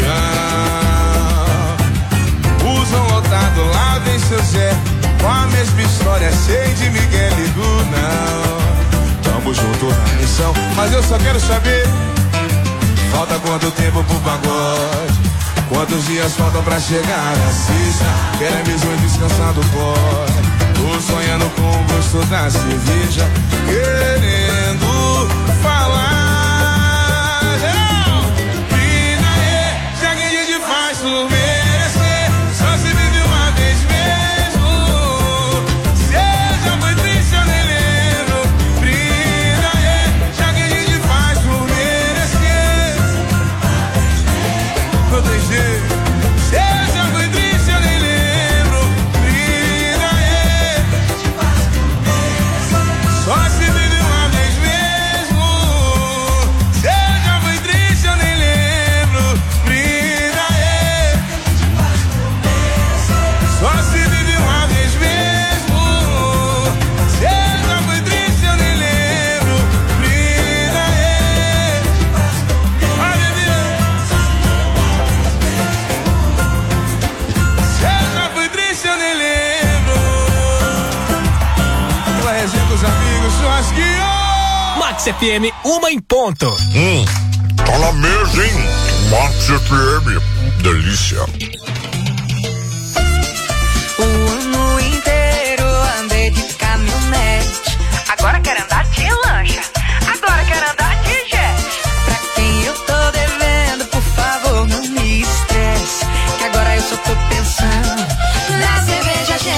leão. Usam lotado, lá vem seu Zé, com a mesma história, cheia de Miguel e do não. Tamo junto na missão, mas eu só quero saber, falta quanto tempo pro pagode? Quantos dias faltam pra chegar a sexta? Quero é mesmo descansar do pó. Tô sonhando com o gosto da cerveja, querendo falar. Geral, brinda aí, já que a gente faz por merecer. Só se vive uma vez mesmo. Se já foi triste, eu nem lembro. Brinda aí, já que a gente faz por merecer. Meu três D, se já foi triste, eu nem lembro. Brinda aí, só se vive uma vez mesmo. Se já foi triste, eu nem lembro. Brinda aí, só se vive uma vez mesmo. Se já foi triste, eu nem lembro. Brinda aí. Vai, bebê. Se já foi triste, eu nem lembro. Aquela resenha com os amigos, churrasquinho. Max F M, uma em ponto. Hum, tá na mesa, hein? Max F M, delícia. O ano inteiro andei de caminhonete. Agora quero andar de lancha. Agora quero andar de jet. Pra quem eu tô devendo, por favor, não me estresse. Que agora eu só tô pensando na cerveja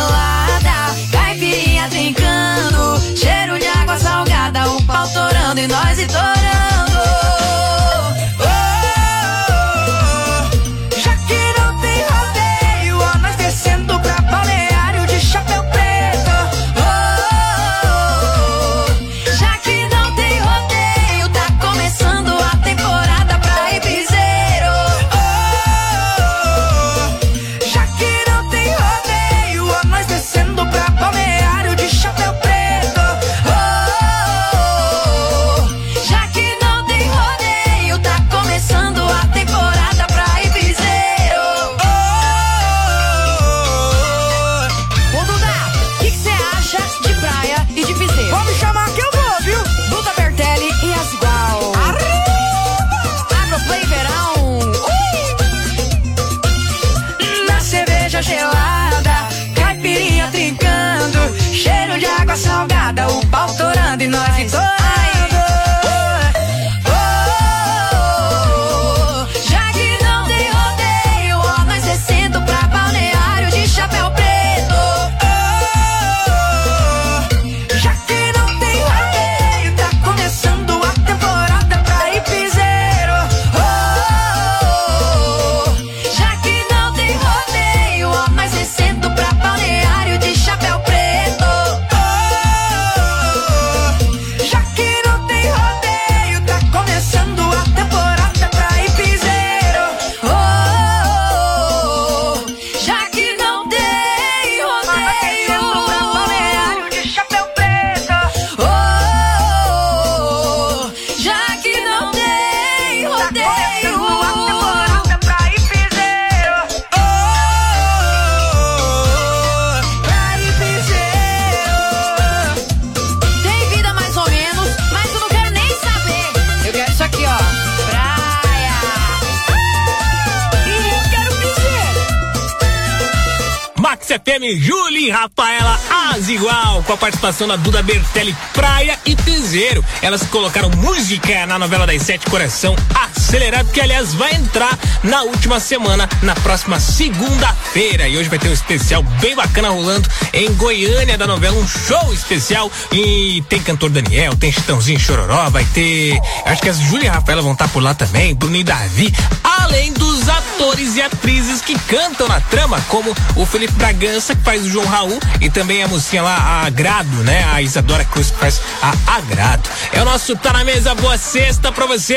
pau torando e nós estourando. Já que não tem rodeio, ó, nós descendo pra balneário de chapéu preto. Já que não tem rodeio, tá começando a temporada pra ir piseiro. Já que não tem rodeio, ó, nós descendo pra balneário de chapéu preto. Já que não tem rodeio, tá começando a temporada pra ir piseiro. Já que não tem rodeio, pra balneário de chapéu preto. Já que não tem rodeio, a temporada pra ir piseiro. Pra ir piseiro. Tem vida mais ou menos, mas eu não quero nem saber. Eu quero isso aqui, ó. Praia. E eu quero piseiro. Max F M, Julie e Rafaela Azigual, com a participação da Duda Bertelli, Praia e Piseiro. Elas colocaram música na novela das sete, Coração Acelerado, que aliás vai entrar na última semana, na próxima segunda-feira. E hoje vai ter um especial bem bacana rolando em Goiânia da novela, um show especial. E tem cantor Daniel, tem Chitãozinho Chororó, vai ter, acho que as Júlia e Rafaela vão estar por lá também, Bruno e Davi, além dos atores e atrizes que cantam na trama, como o Felipe Bragança, que faz o João Raul, e também a mocinha lá, a Agrado, né? A Isadora Cruz, que faz a Agrado. É o nosso Tá na Mesa, boa sexta pra você.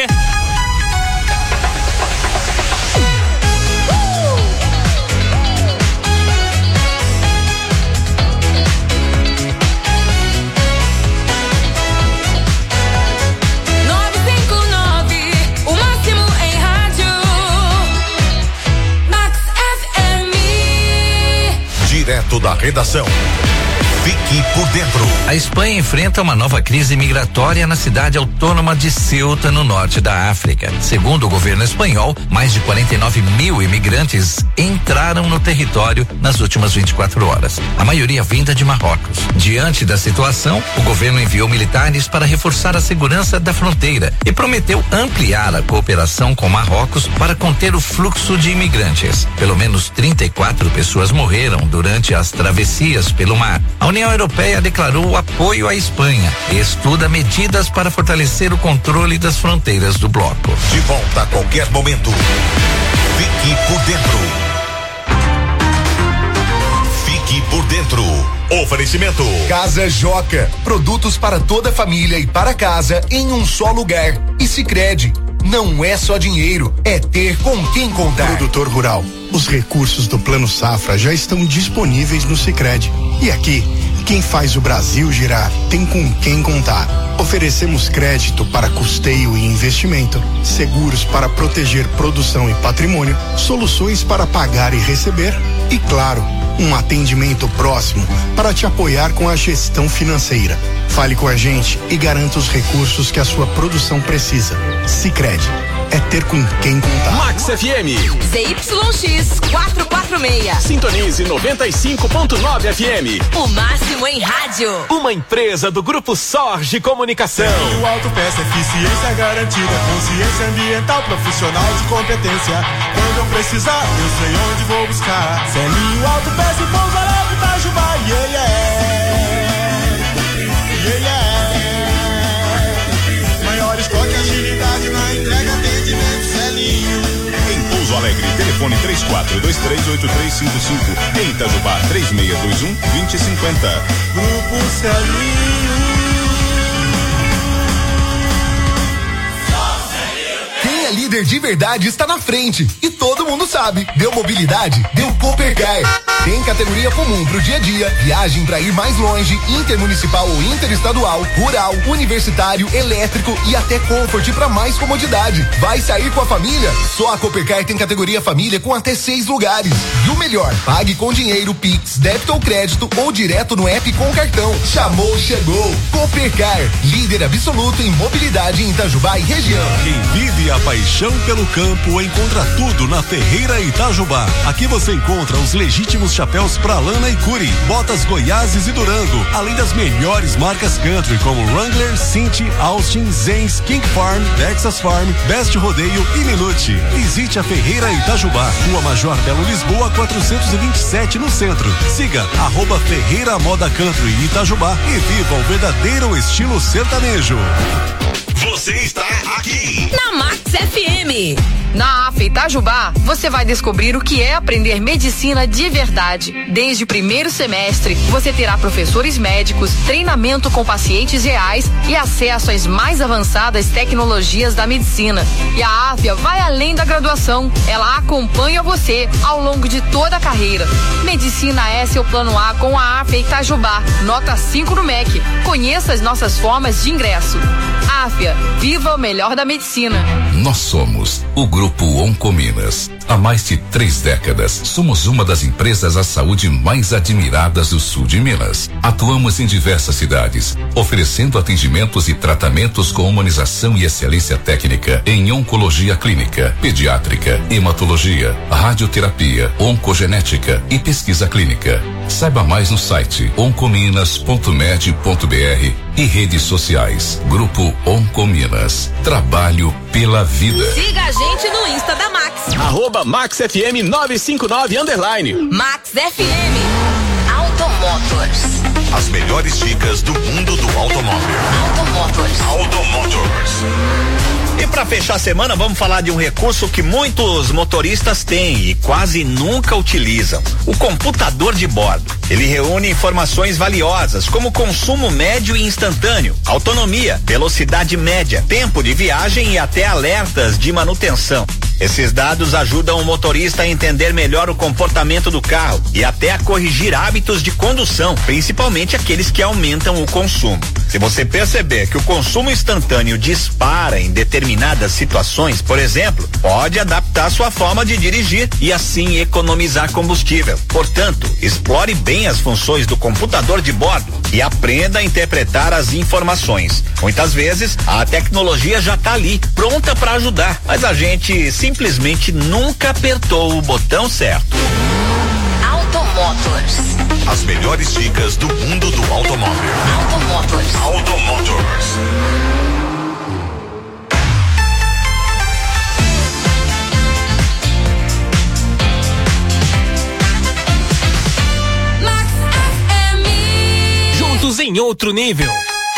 nove cinco nove, o máximo em rádio. Max F M. Direto da redação. Fique por dentro. A Espanha enfrenta uma nova crise migratória na cidade autônoma de Ceuta, no norte da África. Segundo o governo espanhol, mais de quarenta e nove mil imigrantes entraram no território nas últimas vinte e quatro horas, a maioria vinda de Marrocos. Diante da situação, o governo enviou militares para reforçar a segurança da fronteira e prometeu ampliar a cooperação com Marrocos para conter o fluxo de imigrantes. Pelo menos trinta e quatro pessoas morreram durante as travessias pelo mar. A União Europeia declarou apoio à Espanha e estuda medidas para fortalecer o controle das fronteiras do bloco. De volta a qualquer momento. Fique por dentro. Fique por dentro. Oferecimento. Casa Joca, produtos para toda a família e para casa em um só lugar. E Sicredi, não é só dinheiro, é ter com quem contar. Produtor rural, os recursos do Plano Safra já estão disponíveis no Sicredi. E aqui, quem faz o Brasil girar tem com quem contar. Oferecemos crédito para custeio e investimento, seguros para proteger produção e patrimônio, soluções para pagar e receber e, claro, um atendimento próximo para te apoiar com a gestão financeira. Fale com a gente e garanta os recursos que a sua produção precisa. Sicredi, é ter com quem contar. Max F M. Z Y X quatrocentos e quarenta e seis. Sintonize noventa e cinco ponto nove F M. O máximo em rádio. Uma empresa do Grupo Sorge Comunicação. O Autopeça, eficiência garantida, consciência ambiental, profissional de competência. Quando eu precisar, eu sei onde vou buscar. Celinho Autopeça e Pouso Alegre, Itajubá, yeah, yeah. Yeah, yeah. Maior estoque, agilidade na entrega, atendimento, Celinho. Em Pouso Alegre, telefone três quatro dois três oito três cinco cinco. Em Itajubá, três seis dois um dois zero cinco zero. Grupo Celinho. Quem é líder de verdade está na frente e todo mundo sabe. Deu mobilidade, deu Coopercar. Tem categoria comum pro dia a dia, viagem para ir mais longe, intermunicipal ou interestadual, rural, universitário, elétrico e até Comfort para mais comodidade. Vai sair com a família? Só a Coopercar tem categoria família com até seis lugares. E o melhor, pague com dinheiro, Pix, débito ou crédito ou direto no app com cartão. Chamou, chegou. Coopercar, líder absoluto em mobilidade em Itajubá e região. Quem vive e a paixão pelo campo encontra tudo na Ferreira Itajubá. Aqui você encontra os legítimos chapéus pra lana e curi, botas Goiáses e Durango, além das melhores marcas country como Wrangler, Cinti, Austin, Zenz, King Farm, Texas Farm, Best Rodeio e Minute. Visite a Ferreira Itajubá, Rua Major Belo Lisboa, quatrocentos e vinte e sete no centro. Siga arroba Ferreira Moda Country Itajubá e viva o verdadeiro estilo sertanejo. Você está aqui na Max F M. Na A F Itajubá, você vai descobrir o que é aprender medicina de verdade. Desde o primeiro semestre, você terá professores médicos, treinamento com pacientes reais e acesso às mais avançadas tecnologias da medicina. E a Áfia vai além da graduação. Ela acompanha você ao longo de toda a carreira. Medicina é seu plano A com a Áfia Itajubá. Nota cinco no M E C. Conheça as nossas formas de ingresso. Áfia, viva o melhor da medicina. Nós somos o Grupo Oncominas. Há mais de três décadas, somos uma das empresas à saúde mais admiradas do sul de Minas. Atuamos em diversas cidades, oferecendo atendimentos e tratamentos com humanização e excelência técnica em oncologia clínica, pediátrica, hematologia, radioterapia, oncogenética e pesquisa clínica. Saiba mais no site oncominas ponto med ponto br e redes sociais. Grupo Oncominas. Trabalho pela vida. Siga a gente no Insta da Max. Arroba Max F M nove cinco nove underline. Max F M. Automotors. As melhores dicas do mundo do automóvel. Automotors. Automotors. E para fechar a semana, vamos falar de um recurso que muitos motoristas têm e quase nunca utilizam: o computador de bordo. Ele reúne informações valiosas como consumo médio e instantâneo, autonomia, velocidade média, tempo de viagem e até alertas de manutenção. Esses dados ajudam o motorista a entender melhor o comportamento do carro e até a corrigir hábitos de condução, principalmente aqueles que aumentam o consumo. Se você perceber que o consumo instantâneo dispara em determinadas situações, por exemplo, pode adaptar sua forma de dirigir e assim economizar combustível. Portanto, explore bem as funções do computador de bordo e aprenda a interpretar as informações. Muitas vezes, a tecnologia já está ali, pronta para ajudar, mas a gente simplesmente nunca apertou o botão certo. Automotors. As melhores dicas do mundo do automóvel. Automotors. Automotors. Max F M. Juntos em outro nível.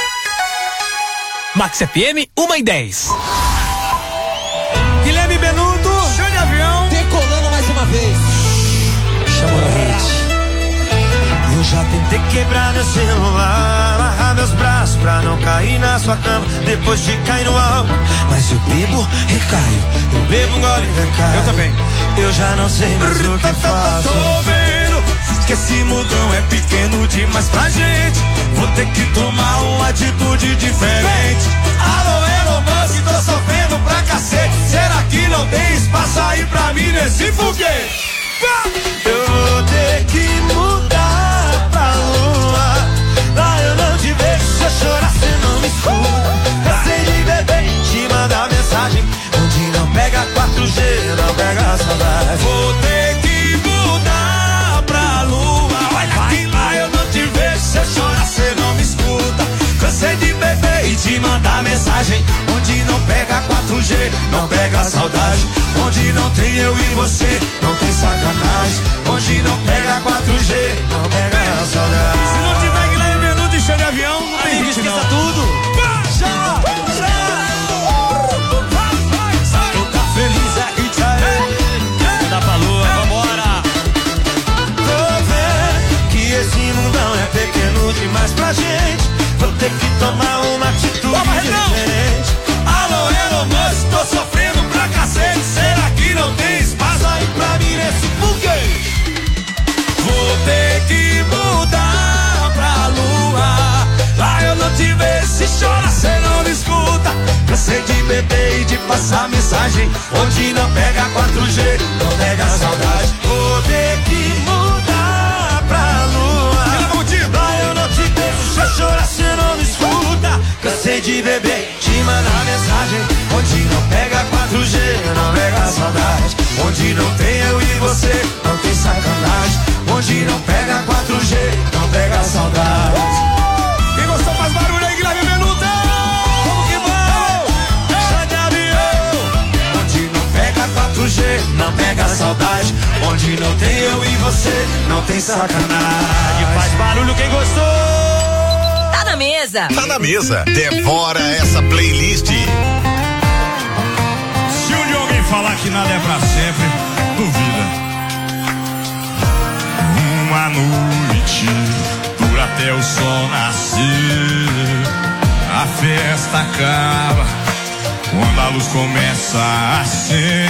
Max F M, uma e dez. Guilherme Benuto, show de avião, decolando mais uma vez. Chama a rede. Eu já tentei quebrar meu celular, amarrar meus braços pra não cair na sua cama depois de cair no álcool. Mas eu bebo, recaio, eu bebo, gole e recaio. Eu também. Eu já não sei mais o que faço. Tô vendo que esse mudão é pequeno demais pra gente. Vou ter que tomar uma atitude diferente. Alô, Elon Musk, tô sofrendo pra cacete. Será que não tem espaço aí pra mim nesse foguete? Eu vou ter que mudar pra lua. Lá eu não te vejo, se eu chorar cê não me escuta. Cansei de beber, te mandar mensagem onde não pega quatro G, não pega saudade. Vou ter que mudar pra lua. Olha que lá eu não te vejo, se eu chorar cê não me escuta. Cansei de beber e te mandar mensagem onde não pega quatro G, não pega saudade. Onde não tem eu e você, não tem sacanagem. Onde não pega quatro G, não pega saudade. Se não tiver Guilherme Benuto e show de avião, não tem gente não. Esqueça tudo. Já, já. Tu tá feliz aqui, tchaê. Dá pra lua, vambora. Tô vendo que esse mundão é pequeno demais pra gente. Vou ter que tomar uma atitude diferente. Alô, Elon Musk, tô sofrendo pra cacete. Será que não tem espaço aí pra mim nesse foguete? Vou ter que mudar pra lua. Lá eu não te vejo, se chora cê não me escuta. Cansei de beber e de passar mensagem onde não pega quatro G, não pega saudade. Vou ter que mudar pra lua. Lá eu não te vejo, se chora cê não me escuta. Cansei de beber, te mandar mensagem onde não pega quatro saudade. Onde não tem eu e você, não tem sacanagem. Faz barulho quem gostou. Tá na mesa. Tá na mesa. Devora essa playlist. Se um dia alguém falar que nada é pra sempre, duvida. Uma noite dura até o sol nascer. A festa acaba quando a luz começa a acender.